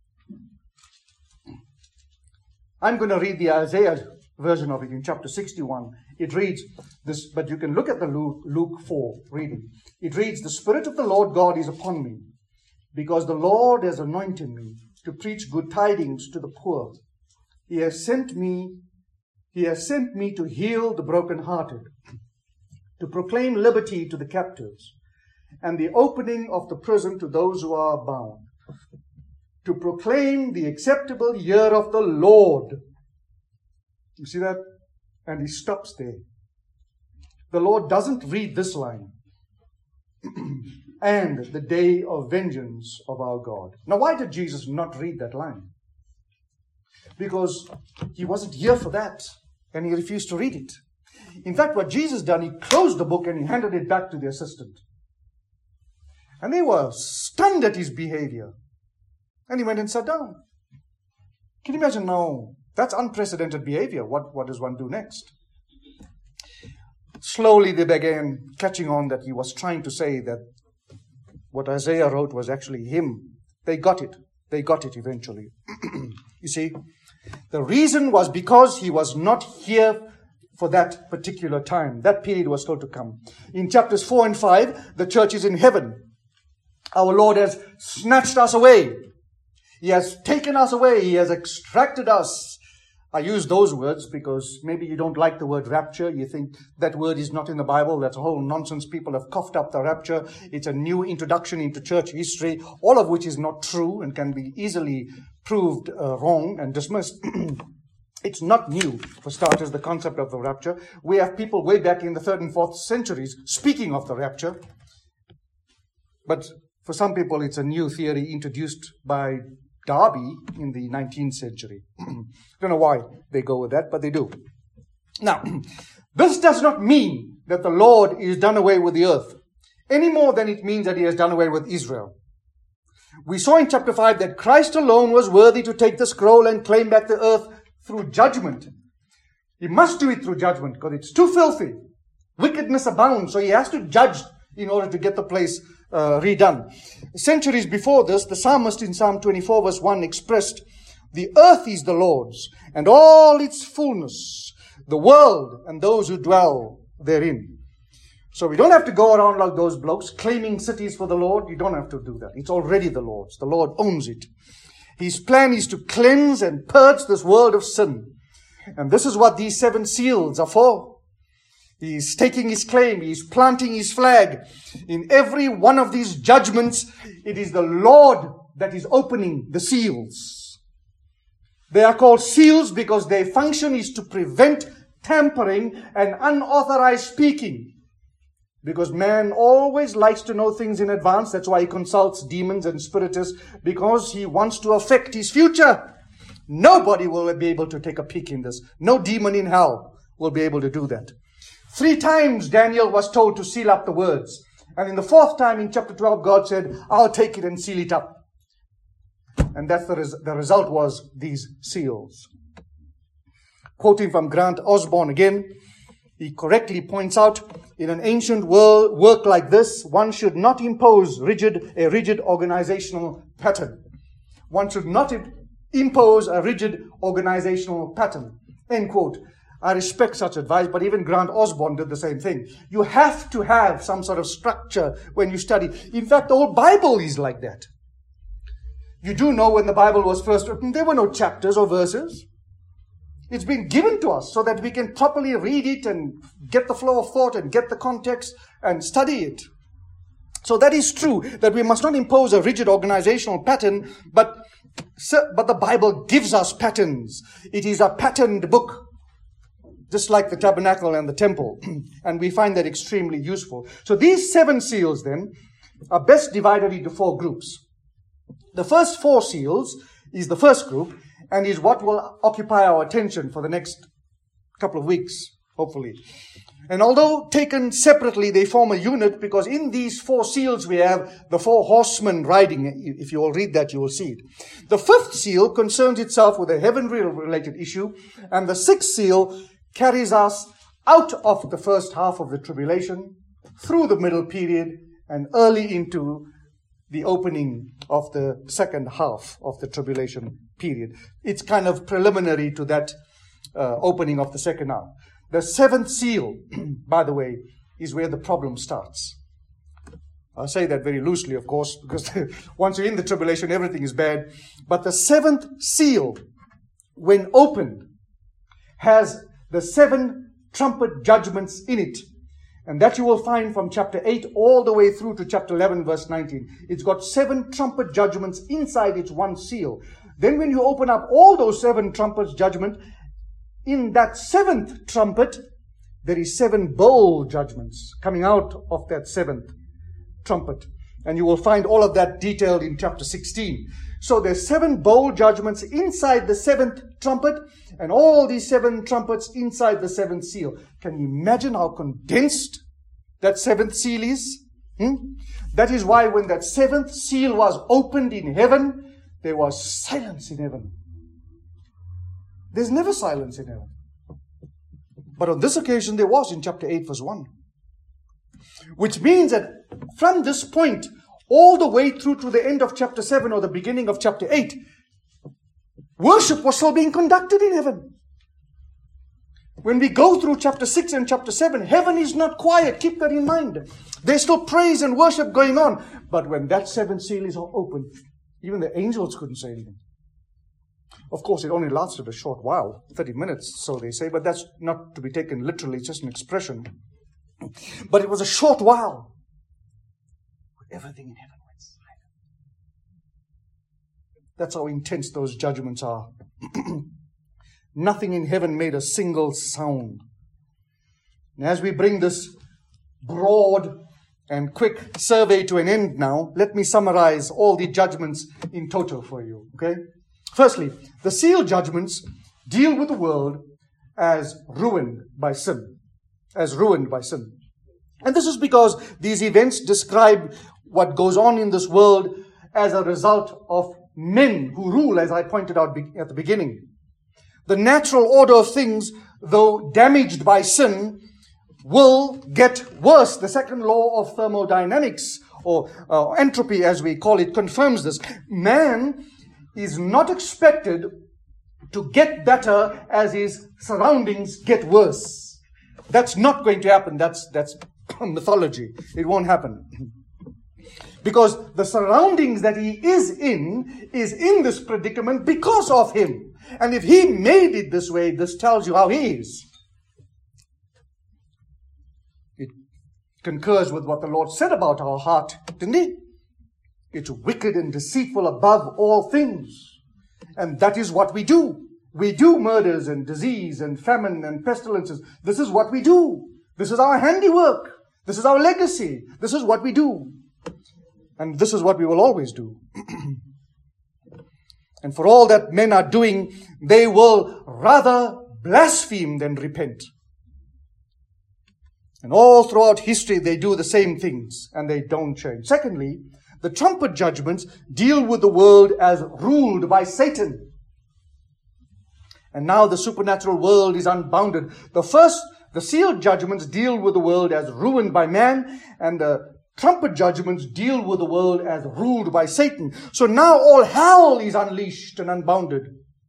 I'm going to read the Isaiah version of it in chapter 61. It reads this, but you can look at the Luke 4 reading. It reads, "The Spirit of the Lord God is upon me, because the Lord has anointed me to preach good tidings to the poor. He has sent me to heal the brokenhearted, to proclaim liberty to the captives, and the opening of the prison to those who are bound, to proclaim the acceptable year of the Lord." You see that? And he stops there. The Lord doesn't read this line. "And the day of vengeance of our God." Now, why did Jesus not read that line? Because he wasn't here for that, and he refused to read it. In fact, what Jesus done, he closed the book and he handed it back to the assistant. And they were stunned at his behavior. And he went and sat down. Can you imagine now? That's unprecedented behavior. What does one do next? Slowly they began catching on that he was trying to say that what Isaiah wrote was actually him. They got it. They got it eventually. You see, the reason was because he was not here for that particular time. That period was still to come. In chapters 4 and 5, the church is in heaven. Our Lord has snatched us away. He has taken us away. He has extracted us. I use those words because maybe you don't like the word rapture. You think that word is not in the Bible. That's a whole nonsense. People have coughed up the rapture. It's a new introduction into church history, all of which is not true and can be easily proved wrong and dismissed. It's not new, for starters, the concept of the rapture. We have people way back in the 3rd and 4th centuries speaking of the rapture. But for some people, it's a new theory introduced by Darby in the 19th century. Don't know why they go with that, but they do. Now, this does not mean that the Lord is done away with the earth, any more than it means that he has done away with Israel. We saw in chapter 5 that Christ alone was worthy to take the scroll and claim back the earth through judgment. He must do it through judgment because it's too filthy. Wickedness abounds, so he has to judge in order to get the place redone. Centuries before this, the psalmist in Psalm 24 verse 1 expressed, "The earth is the Lord's, and all its fullness, the world and those who dwell therein." So we don't have to go around like those blokes claiming cities for the Lord. You don't have to do that. It's already the Lord's. The Lord owns it. His plan is to cleanse and purge this world of sin. And this is what these 7 seals are for. He's taking his claim. He's planting his flag. In every one of these judgments, it is the Lord that is opening the seals. They are called seals because their function is to prevent tampering and unauthorized speaking. Because man always likes to know things in advance. That's why he consults demons and spiritists, because he wants to affect his future. Nobody will be able to take a peek in this. No demon in hell will be able to do that. 3 times Daniel was told to seal up the words. And in the fourth time in chapter 12, God said, I'll take it and seal it up. And that's the result was these seals. Quoting from Grant Osborne again, he correctly points out, in an ancient work like this, one should not impose a rigid organizational pattern. One should not impose a rigid organizational pattern. End quote. I respect such advice, but even Grant Osborne did the same thing. You have to have some sort of structure when you study. In fact, the whole Bible is like that. You do know when the Bible was first written, there were no chapters or verses. It's been given to us so that we can properly read it and get the flow of thought and get the context and study it. So that is true, that we must not impose a rigid organizational pattern, but the Bible gives us patterns. It is a patterned book, just like the tabernacle and the temple. And we find that extremely useful. So these 7 seals then are best divided into 4 groups. The first 4 seals is the first group, and is what will occupy our attention for the next couple of weeks, hopefully. And although taken separately, they form a unit, because in these 4 seals we have the 4 horsemen riding. If you all read that, you will see it. The 5th seal concerns itself with a heavenly related issue, and the 6th seal carries us out of the first half of the tribulation, through the middle period, and early into the opening of the second half of the tribulation period. It's kind of preliminary to that opening of the second half. The 7th seal, by the way, is where the problem starts. I say that very loosely, of course, because once you're in the tribulation, everything is bad. But the 7th seal, when opened, has the 7 trumpet judgments in it. And that you will find from chapter 8 all the way through to chapter 11, verse 19. It's got 7 trumpet judgments inside its one seal. Then when you open up all those 7 trumpets judgment, in that 7th trumpet, there is 7 bowl judgments coming out of that 7th trumpet. And you will find all of that detailed in chapter 16. So there's 7 bowl judgments inside the 7th trumpet, and all these 7 trumpets inside the 7th seal. Can you imagine how condensed that 7th seal is? That is why when that 7th seal was opened in heaven, there was silence in heaven. There's never silence in heaven. But on this occasion there was in chapter 8 verse 1. Which means that from this point all the way through to the end of chapter 7 or the beginning of chapter 8, worship was still being conducted in heaven. When we go through chapter 6 and chapter 7, heaven is not quiet. Keep that in mind. There's still praise and worship going on. But when that 7th seal is open, even the angels couldn't say anything. Of course, it only lasted a short while, 30 minutes, so they say, but that's not to be taken literally, it's just an expression. But it was a short while. Everything in heaven went silent. That's how intense those judgments are. Nothing in heaven made a single sound. And as we bring this broad and quick survey to an end now, let me summarize all the judgments in total for you. Okay? Firstly, the seal judgments deal with the world as ruined by sin. As ruined by sin. And this is because these events describe what goes on in this world as a result of men who rule, as I pointed out at the beginning. The natural order of things, though damaged by sin, will get worse. The second law of thermodynamics, or entropy as we call it, confirms this. Man is not expected to get better as his surroundings get worse. That's not going to happen. That's mythology. It won't happen. Because the surroundings that he is in this predicament because of him. And if he made it this way, this tells you how he is. It concurs with what the Lord said about our heart, didn't he? It's wicked and deceitful above all things. And that is what we do. We do murders and disease and famine and pestilences. This is what we do. This is our handiwork. This is our legacy. This is what we do. And this is what we will always do. And for all that men are doing, they will rather blaspheme than repent. And all throughout history, they do the same things and they don't change. Secondly, the trumpet judgments deal with the world as ruled by Satan. And now the supernatural world is unbounded. The sealed judgments deal with the world as ruined by man, and the trumpet judgments deal with the world as ruled by Satan. So now all hell is unleashed and unbounded.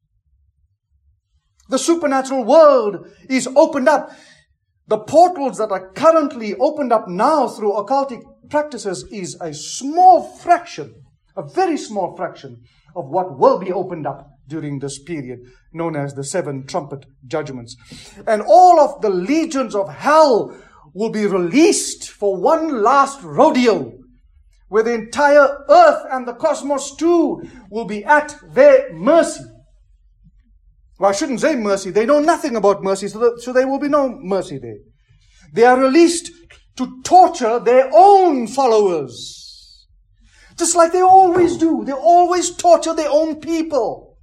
The supernatural world is opened up. The portals that are currently opened up now through occultic practices is a small fraction, a very small fraction of what will be opened up during this period known as the 7 trumpet judgments. And all of the legions of hell will be released for one last rodeo, where the entire earth and the cosmos too will be at their mercy. Well, I shouldn't say mercy. They know nothing about mercy, so there will be no mercy there. They are released to torture their own followers. Just like they always do. They always torture their own people.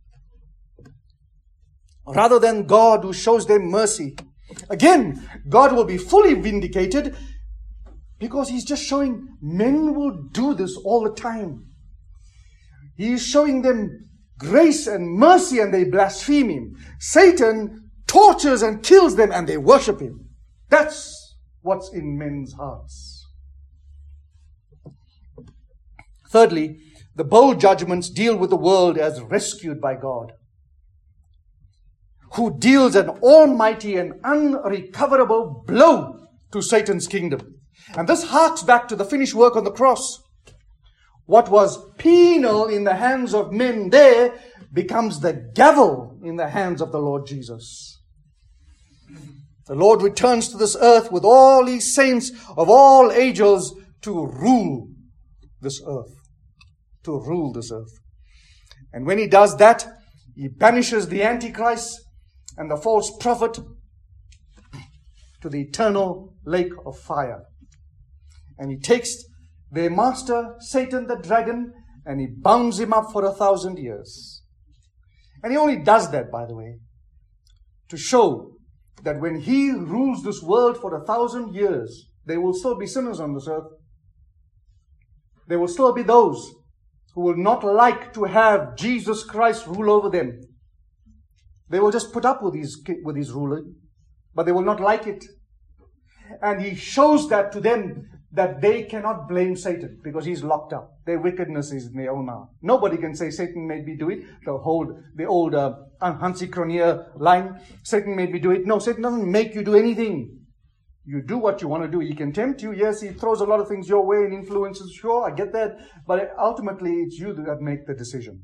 Rather than God who shows them mercy. Again, God will be fully vindicated because He's just showing men will do this all the time. He is showing them grace and mercy and they blaspheme Him. Satan tortures and kills them and they worship him. That's what's in men's hearts. Thirdly, the bowl judgments deal with the world as rescued by God, who deals an almighty and unrecoverable blow to Satan's kingdom. And this harks back to the finished work on the cross. What was penal in the hands of men there becomes the gavel in the hands of the Lord Jesus. The Lord returns to this earth with all His saints of all ages to rule this earth. To rule this earth. And when He does that, He banishes the Antichrist and the false prophet to the eternal lake of fire. And He takes their master, Satan the dragon, and He bounds him up for 1,000 years. And He only does that, by the way, to show that when He rules this world for 1,000 years, there will still be sinners on this earth. There will still be those who will not like to have Jesus Christ rule over them. They will just put up with his ruling, but they will not like it. And He shows that to them that they cannot blame Satan because he's locked up. Their wickedness is in their own heart. Nobody can say Satan made me do it. The old Hansi Cronje line, Satan made me do it. No, Satan doesn't make you do anything. You do what you want to do. He can tempt you. Yes, he throws a lot of things your way and influences. Sure, I get that. But ultimately, it's you that make the decision.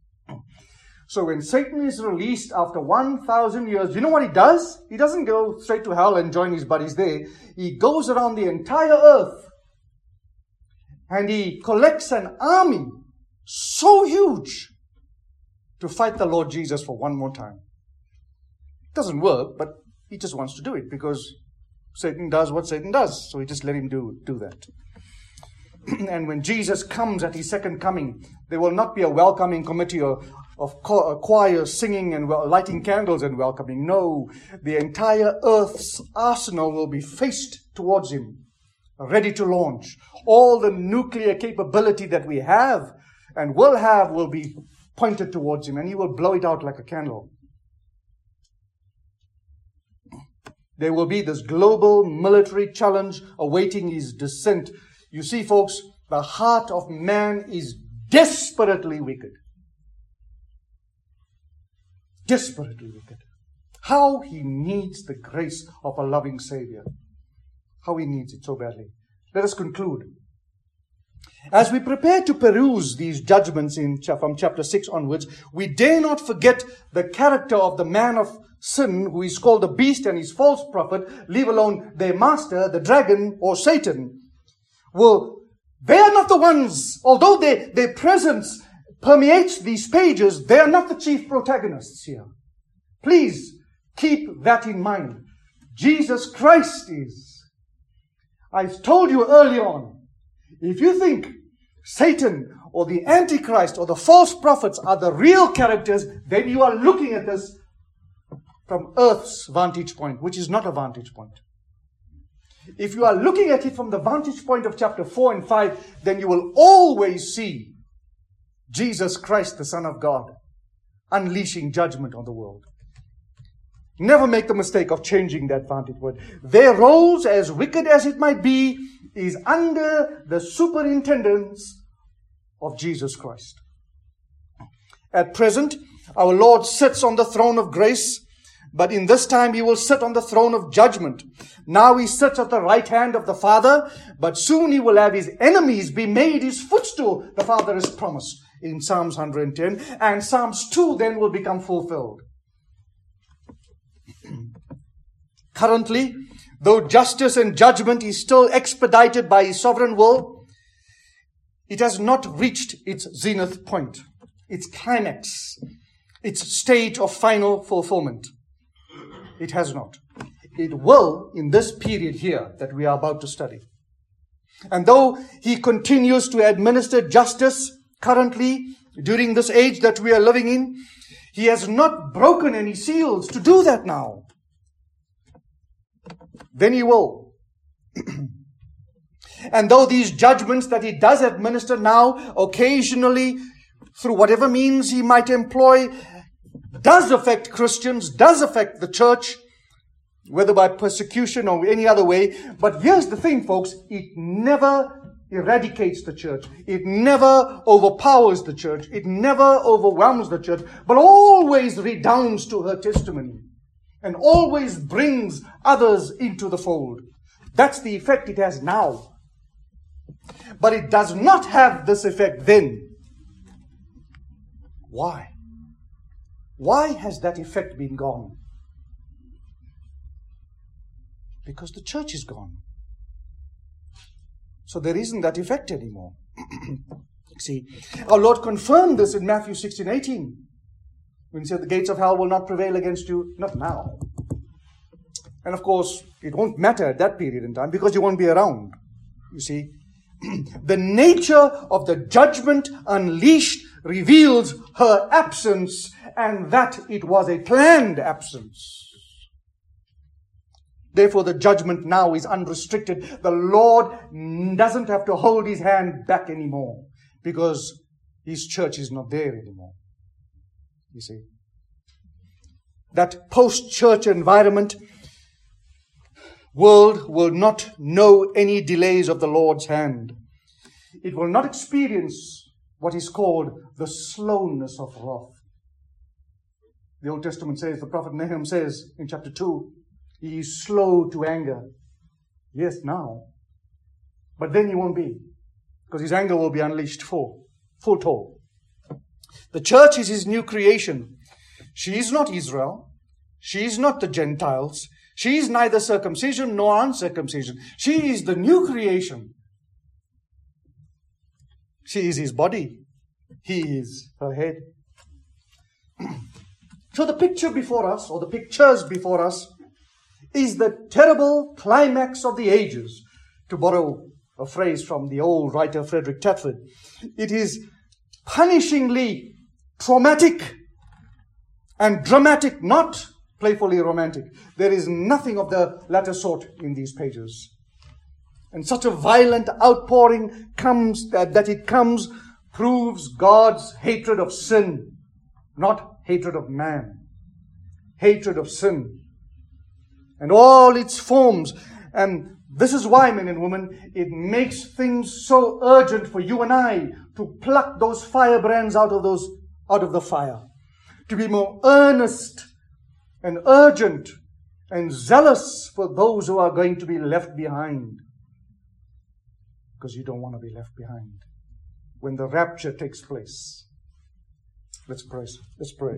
So when Satan is released after 1,000 years, you know what he does? He doesn't go straight to hell and join his buddies there. He goes around the entire earth and he collects an army so huge to fight the Lord Jesus for one more time. It doesn't work, but he just wants to do it because Satan does what Satan does. So he just let him do that. And when Jesus comes at His second coming, there will not be a welcoming committee of choirs singing and lighting candles and welcoming. No, the entire earth's arsenal will be faced towards Him, ready to launch. All the nuclear capability that we have and will have will be pointed towards Him, and He will blow it out like a candle. There will be this global military challenge awaiting His descent. You see, folks, the heart of man is desperately wicked. Desperately wicked. How he needs the grace of a loving Savior. How he needs it so badly. Let us conclude. As we prepare to peruse these judgments from chapter 6 onwards, we dare not forget the character of the man of sin who is called the beast and his false prophet, leave alone their master, the dragon or Satan. Well, they are not the ones, although their presence permeates these pages, they are not the chief protagonists here. Please keep that in mind. Jesus Christ is. I told you early on, if you think Satan or the Antichrist or the false prophets are the real characters, then you are looking at this from earth's vantage point, which is not a vantage point. if you are looking at it from the vantage point of chapter 4 and 5, then you will always see Jesus Christ, the Son of God, unleashing judgment on the world. Never make the mistake of changing that vantage point. Their roles, as wicked as it might be, is under the superintendence of Jesus Christ. At present, our Lord sits on the throne of grace, but in this time He will sit on the throne of judgment. Now He sits at the right hand of the Father, but soon He will have His enemies be made His footstool, the Father has promised in Psalms 110, and Psalms 2 then will become fulfilled. Currently, though justice and judgment is still expedited by His sovereign will, it has not reached its zenith point, its climax, its stage of final fulfillment. It has not. It will in this period here that we are about to study. And though He continues to administer justice currently during this age that we are living in, He has not broken any seals to do that now. Then He will. And though these judgments that He does administer now, occasionally, through whatever means He might employ, does affect Christians, does affect the church, whether by persecution or any other way. But here's the thing, folks, it never eradicates the church. It never overpowers the church. It never overwhelms the church, but always redounds to her testimony and always brings others into the fold. That's the effect it has now. But it does not have this effect then. Why? Why has that effect been gone? Because the church is gone. So there isn't that effect anymore. See, our Lord confirmed this in Matthew 16:18. When He said, the gates of hell will not prevail against you, not now. And of course, it won't matter at that period in time because you won't be around. You see, the nature of the judgment unleashed reveals her absence, and that it was a planned absence. Therefore, the judgment now is unrestricted. The Lord doesn't have to hold His hand back anymore because His church is not there anymore. You see, that post-church environment world will not know any delays of the Lord's hand. It will not experience what is called the slowness of wrath. The Old Testament says, the prophet Nahum says in chapter 2, He is slow to anger. Yes, now. But then He won't be, because His anger will be unleashed full toll. The church is His new creation. She is not Israel. She is not the Gentiles. She is neither circumcision nor uncircumcision. She is the new creation. She is His body. He is her head. So the picture before us, or the pictures before us, is the terrible climax of the ages, to borrow a phrase from the old writer Frederick Tatford. It is punishingly traumatic and dramatic, not playfully romantic. There is nothing of the latter sort in these pages. And such a violent outpouring comes, that it comes, proves God's hatred of sin, not hatred of man. Hatred of sin. And all its forms. And this is why, men and women, it makes things so urgent for you and I to pluck those firebrands out of the fire. To be more earnest and urgent and zealous for those who are going to be left behind. Because you don't want to be left behind when the rapture takes place. Let's pray. Let's pray.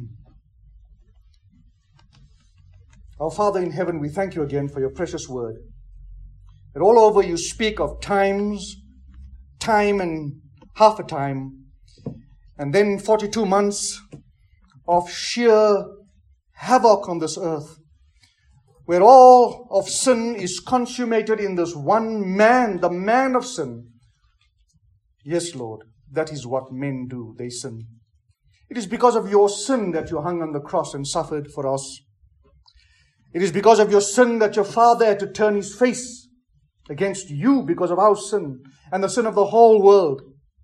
Our Father in heaven, we thank You again for Your precious word. And all over You speak of times, time and half a time, and then 42 months of sheer havoc on this earth, where all of sin is consummated in this one man, the man of sin. Yes, Lord, that is what men do. They sin. It is because of Your sin that You hung on the cross and suffered for us. It is because of your sin that your Father had to turn his face against you because of our sin and the sin of the whole world.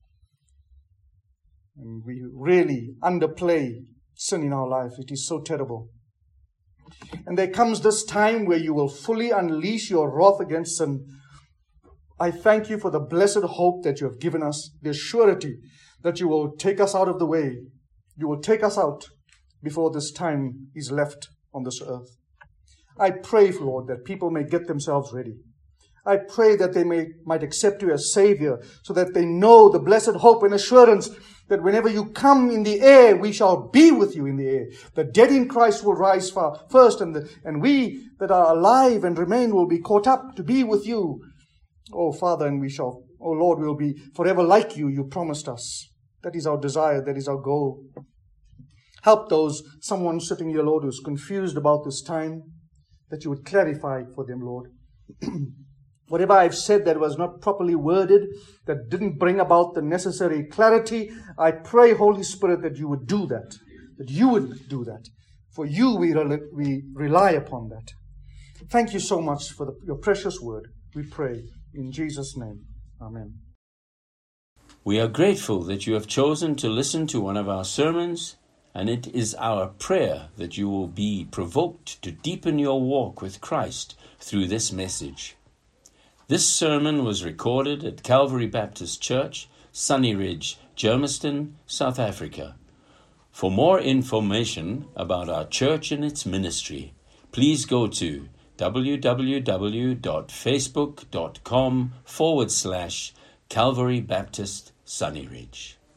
And we really underplay sin in our life. It is so terrible. And there comes this time where you will fully unleash your wrath against sin. I thank you for the blessed hope that you have given us, the surety that you will take us out of the way. You will take us out before this time is left on this earth. I pray, Lord, that people may get themselves ready. I pray that they might accept you as Savior, so that they know the blessed hope and assurance that whenever you come in the air, we shall be with you in the air. The dead in Christ will rise first, and we that are alive and remain will be caught up to be with you. Oh, Father, and oh Lord, we will be forever like you. You promised us. That is our desire. That is our goal. Help someone sitting here, Lord, who's confused about this time, that you would clarify for them, Lord. Whatever I've said that was not properly worded, that didn't bring about the necessary clarity, I pray, Holy Spirit, that you would do that. That you would do that. For you, we rely upon that. Thank you so much for your precious word. We pray in Jesus' name. Amen. We are grateful that you have chosen to listen to one of our sermons, and it is our prayer that you will be provoked to deepen your walk with Christ through this message. This sermon was recorded at Calvary Baptist Church, Sunnyridge, Germiston, South Africa. For more information about our church and its ministry, please go to www.facebook.com/Calvary Baptist Sunnyridge.